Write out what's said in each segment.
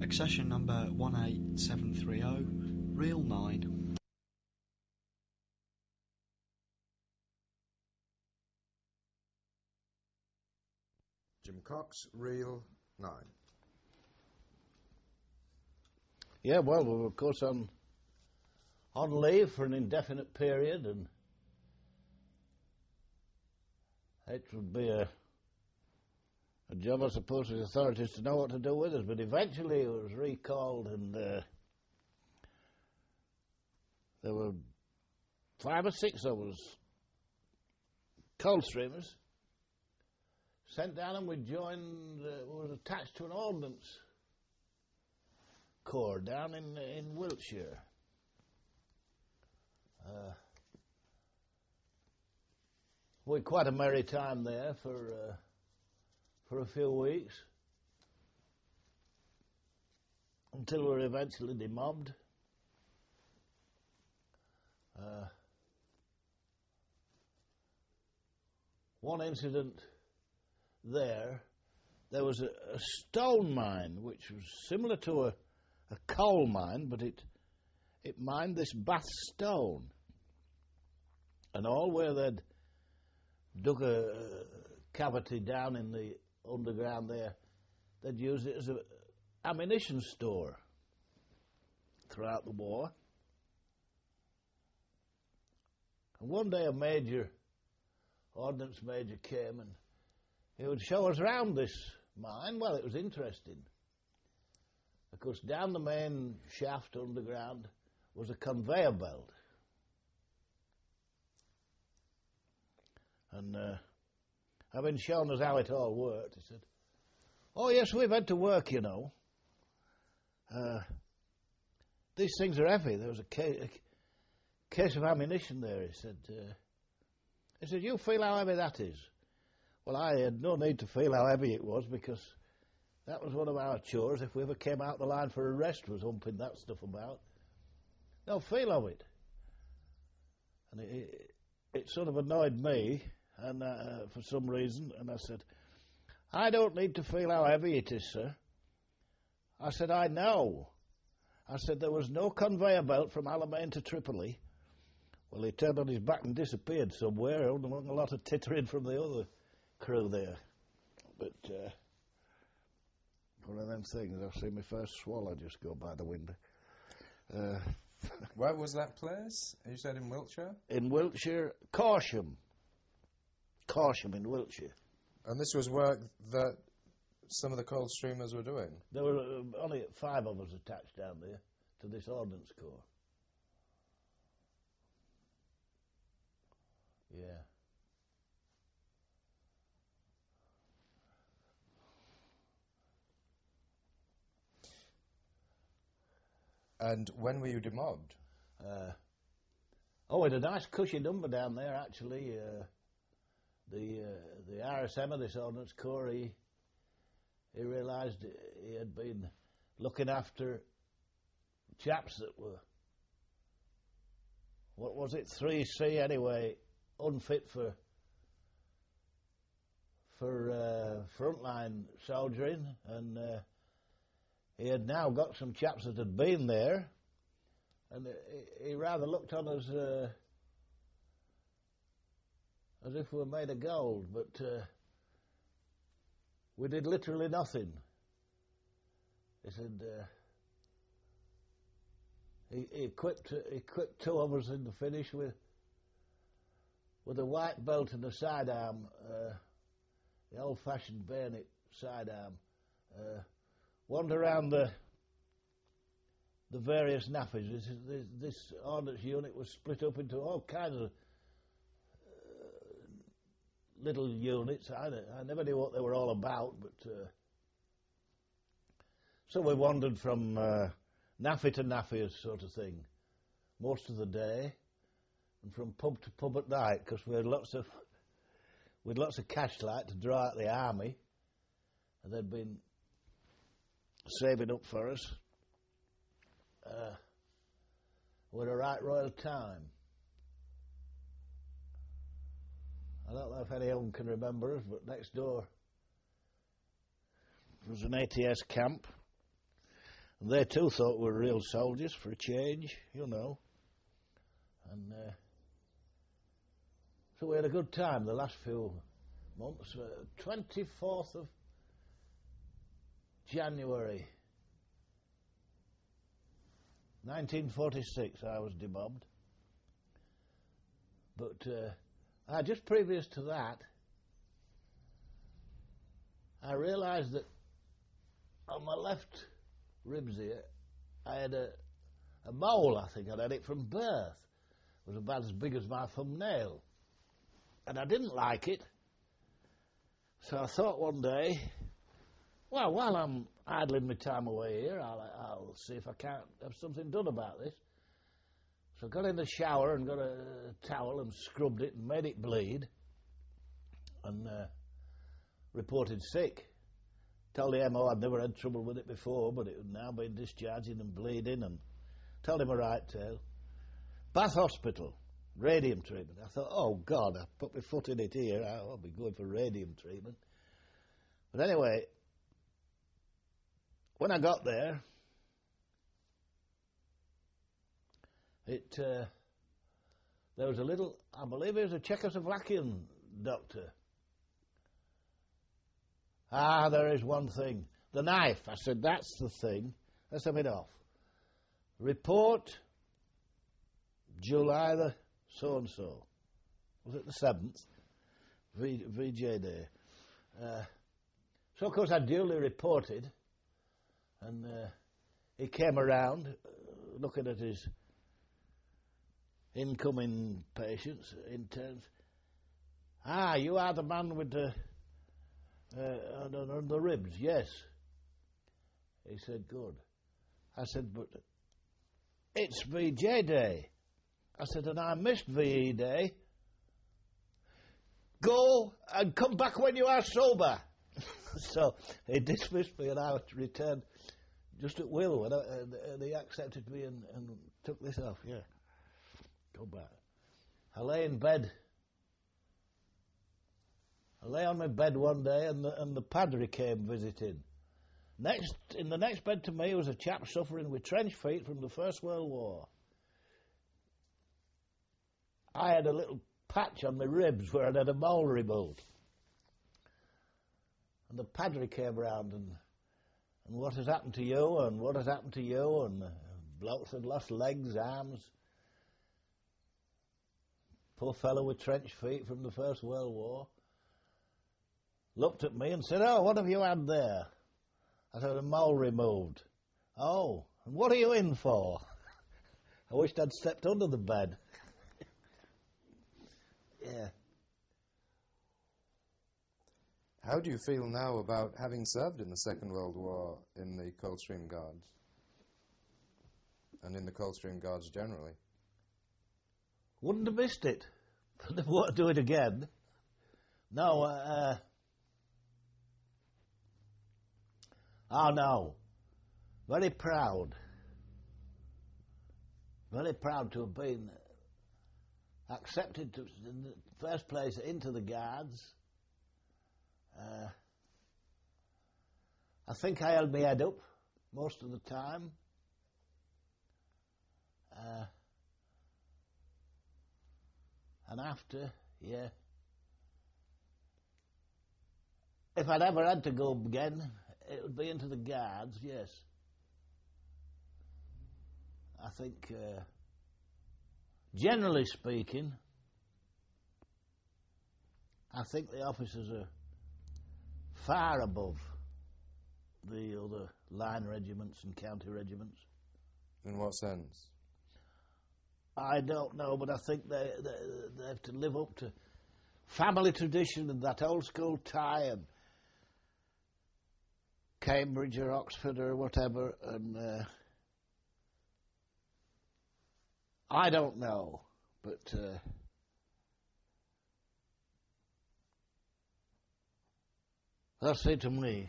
Accession number 18730, Reel 9. Jim Cox, Reel 9. Yeah, well, we were of course on leave for an indefinite period, and it would be a job, I suppose, for the authorities to know what to do with us. But eventually it was recalled, and there were 5 or 6 of us, Coldstreamers, sent down, and we joined, was attached to an ordnance corps down in Wiltshire. We had quite a merry time there for a few weeks, until we were eventually demobbed. One incident there was a stone mine which was similar to a coal mine, but it mined this Bath stone, and all where they'd dug a cavity down in the underground there, they'd use it as an ammunition store throughout the war. And one day a ordnance major came, and he would show us around this mine. Well, it was interesting. Of course, down the main shaft underground was a conveyor belt. And having shown us how it all worked, he said, "Oh yes, we've had to work, you know. These things are heavy." There was a case of ammunition there. He said, "You feel how heavy that is?" Well, I had no need to feel how heavy it was, because that was one of our chores. If we ever came out the line for a rest, was humping that stuff about. No feel of it. And it sort of annoyed me, and for some reason, and I said, "I don't need to feel how heavy it is, sir." I said, "I know." I said, "There was no conveyor belt from Alamein to Tripoli." Well, he turned on his back and disappeared somewhere, among a lot of tittering from the other crew there. But one of them things, I've seen my first swallow just go by the window. Where was that place? You said in Wiltshire? In Wiltshire, Corsham. Corsham in Wiltshire. And this was work that some of the Coldstreamers were doing? There were only 5 of us attached down there to this ordnance corps. Yeah. And when were you demobbed? We had a nice cushy number down there, actually. The RSM of this ordnance corps, he realised he had been looking after chaps that were, what was it, 3C anyway, unfit for frontline soldiering, and he had now got some chaps that had been there, and he rather looked on us as if we were made of gold, but we did literally nothing. He said he equipped 2 of us in the finish with a white belt and a sidearm, the old-fashioned bayonet sidearm. Wander around the various nappies. This ordnance unit was split up into all kinds of little units. I never knew what they were all about, but so we wandered from naffy to naffy, sort of thing, most of the day, and from pub to pub at night, because we had lots of cashlight to draw out the army, and they'd been saving up for us. We had a right royal time. I don't know if anyone can remember us, but next door was an ATS camp, And they too thought we were real soldiers for a change, you know. And so we had a good time the last few months. 24th of January 1946 I was demobbed. But just previous to that, I realised that on my left ribs here, I had a mole, I think. I'd had it from birth. It was about as big as my thumbnail. And I didn't like it. So I thought one day, well, while I'm idling my time away here, I'll see if I can't have something done about this. So I got in the shower and got a towel and scrubbed it and made it bleed. And reported sick. Told the MO I'd never had trouble with it before, but it had now been discharging and bleeding, and told him a right tale. Bath Hospital, radium treatment. I thought, oh God, I put my foot in it here, I'll be going for radium treatment. But anyway, when I got there, there was a little, I believe it was a Czechoslovakian doctor. There is one thing. The knife. I said, that's the thing. Let's have it off. Report, July the so-and-so. Was it the 7th? VJ Day. So, of course, I duly reported. And he came around, looking at his incoming patients, interns. You are the man with the on the ribs, yes. He said, good. I said, but it's VJ Day. I said, and I missed VE Day. Go and come back when you are sober. So he dismissed me and I returned just at will. And he accepted me and took this off, yeah. Go back. I lay in bed. I lay on my bed one day and the padre came visiting. In the next bed to me was a chap suffering with trench feet from the First World War. I had a little patch on my ribs where I'd had a mole removed. And the padre came round and what has happened to you, and what has happened to you, and blokes had lost legs, arms. Poor fellow with trench feet from the First World War. Looked at me and said, oh, what have you had there? I said, a mole removed. Oh, and what are you in for? I wished I'd stepped under the bed. Yeah. How do you feel now about having served in the Second World War in the Coldstream Guards? And in the Coldstream Guards generally? Wouldn't have missed it. Never want to do it again. No, oh no. Very proud. Very proud to have been accepted to, in the first place into the Guards. I think I held my head up most of the time. And after, yeah. If I'd ever had to go again, it would be into the Guards, yes. I think, generally speaking, I think the officers are far above the other line regiments and county regiments. In what sense? I don't know, but I think they have to live up to family tradition and that old school tie and Cambridge or Oxford or whatever, and I don't know, but that's it to me.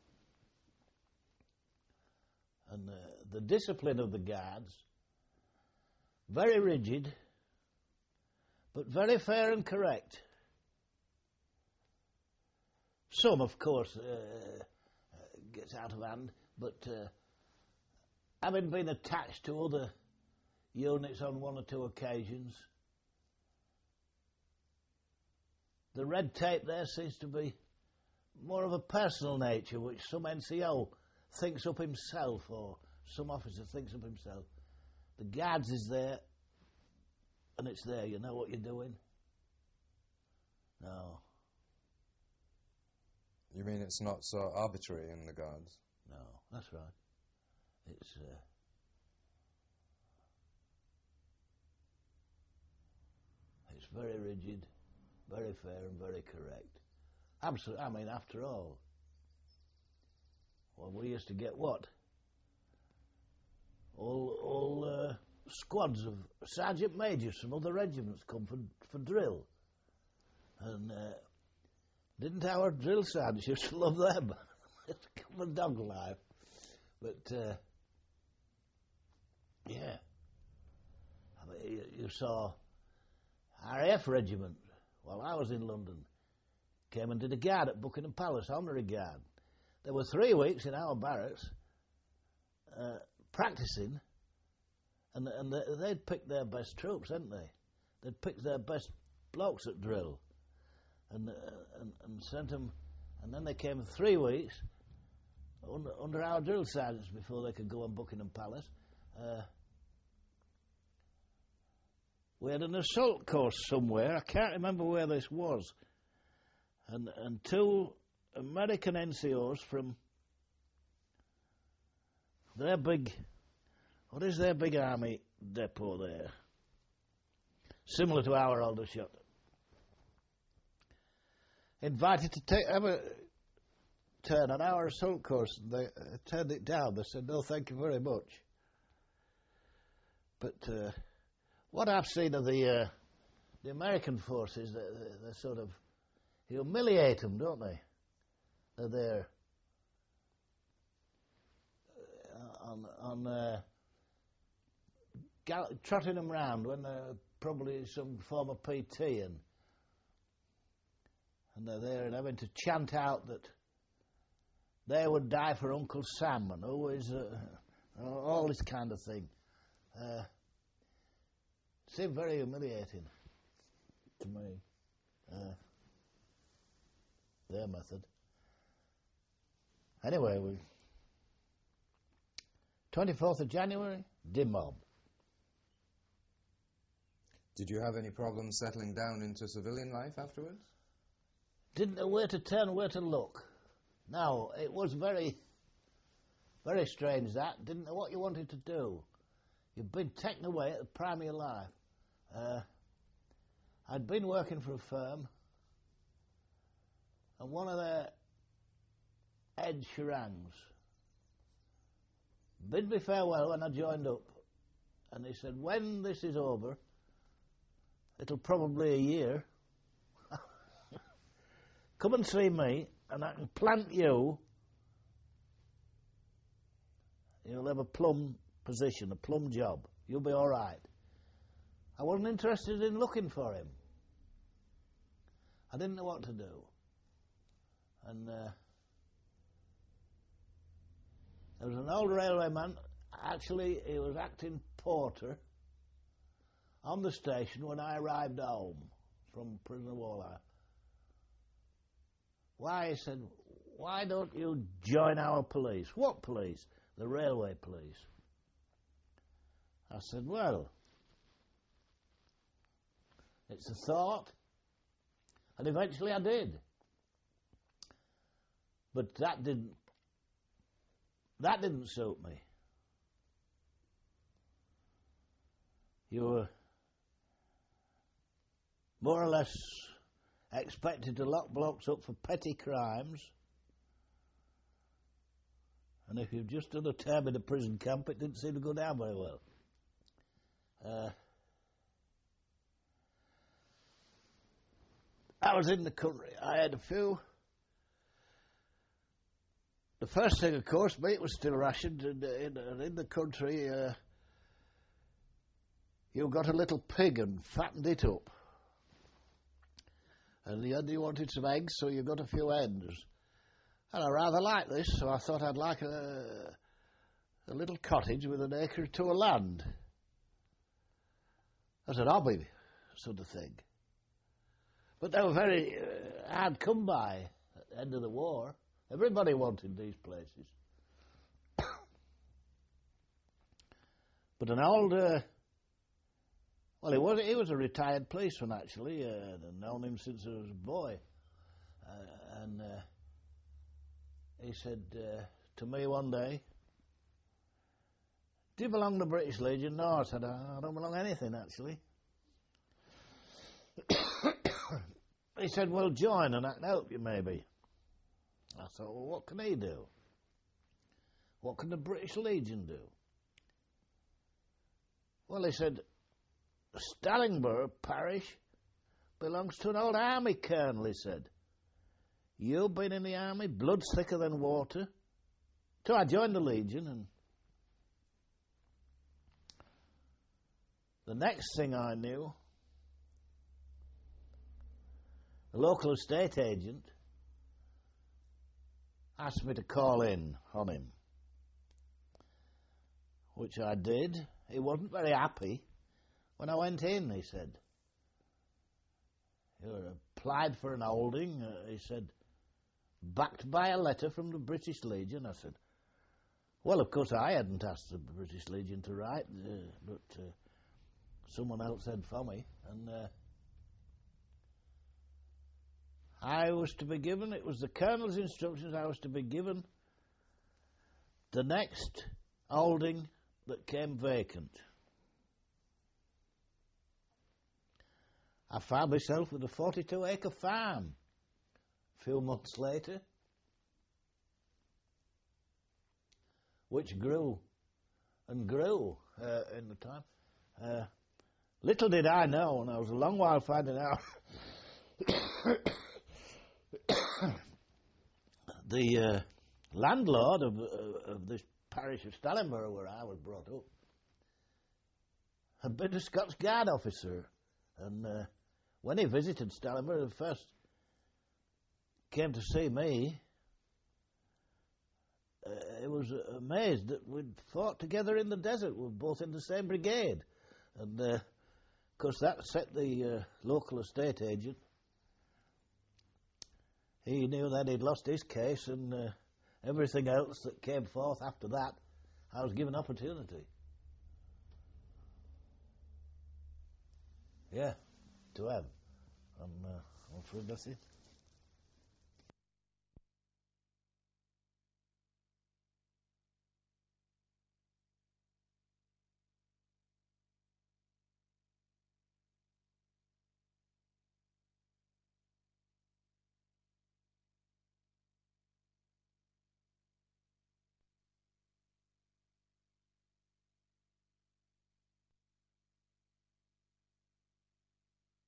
And the discipline of the Guards, very rigid, but very fair and correct. Some, of course, gets out of hand, but having been attached to other units on one or two occasions, the red tape there seems to be more of a personal nature, which some NCO thinks up himself, or some officer thinks up himself. The guards is there, and it's there. You know what you're doing? No. You mean it's not so arbitrary in the Guards? No, that's right. It's very rigid, very fair, and very correct. Absolutely. I mean, after all, well, we used to get what? All squads of sergeant majors from other regiments come for drill, and didn't our drill sergeants used to love them? It's come a dog life, but yeah. I mean, you saw RAF regiment while I was in London came and did a guard at Buckingham Palace, honorary guard. There were 3 weeks in our barracks practicing, and they'd picked their best troops, hadn't they? They'd picked their best blokes at drill, and sent them, and then they came 3 weeks under our drill sergeants before they could go on Buckingham Palace. We had an assault course somewhere, I can't remember where this was, and 2 American NCOs from their big, what is their big army depot there? Similar to our Aldershot. Invited to have a turn on our assault course, and they turned it down. They said, no, thank you very much. But what I've seen of the American forces, they sort of humiliate them, don't they? They're there trotting them round when they're probably some form of PT, and they're there and having to chant out that they would die for Uncle Sam, and always all this kind of thing. Seemed very humiliating to me, their method. Anyway, 24th of January, demob. Did you have any problems settling down into civilian life afterwards? Didn't know where to turn, where to look. No, it was very, very strange that. Didn't know what you wanted to do. You've been taken away at the prime of your life. I'd been working for a firm, and one of their head Sharangs bid me farewell when I joined up, and he said, when this is over, it'll probably a year, come and see me, and I can plant you. You'll have a plum position, a plum job. You'll be all right. I wasn't interested in looking for him. I didn't know what to do. And there was an old railwayman, actually he was acting porter on the station when I arrived home from Prisoner of War Life. Why, he said, why don't you join our police? What police? The railway police. I said, well, it's a thought. And eventually I did. But that didn't suit me. You were more or less expected to lock blokes up for petty crimes, and if you've just done a term in a prison camp, it didn't seem to go down very well. I was in the country. I had a few. The first thing, of course, meat was still rationed, and in the country, you got a little pig and fattened it up. And you wanted some eggs, so you got a few hens. And I rather liked this, so I thought I'd like a a little cottage with an acre or two of land. As an hobby sort of thing. But they were very hard come by at the end of the war. Everybody wanted these places. But an old, he was a retired policeman actually. I'd known him since I was a boy. And he said to me one day, "Do you belong to the British Legion?" "No," I said, "I don't belong to anything actually." He said, "Well, join and I can help you maybe." I thought, well, what can he do? What can the British Legion do? Well, he said, Stallingborough parish belongs to an old army colonel, he said. You've been in the army, blood's thicker than water. So I joined the Legion, and the next thing I knew, the local estate agent asked me to call in on him, which I did. He wasn't very happy when I went in, he said. "You applied for an holding," he said, "backed by a letter from the British Legion." I said, well, of course I hadn't asked the British Legion to write, but someone else said for me. And I was to be given, it was the colonel's instructions, I was to be given the next holding that came vacant. I found myself with a 42-acre farm a few months later, which grew and grew in the time. Little did I know, and I was a long while finding out, the landlord of this parish of Stallingborough, where I was brought up, had been a Scots Guard officer, and when he visited Stallingborough, he first came to see me. He was amazed that we'd fought together in the desert. We were both in the same brigade, and of course that set the local estate agent. He knew that he'd lost his case, and everything else that came forth after that, I was given opportunity. Yeah, to have. I'm through, that's it.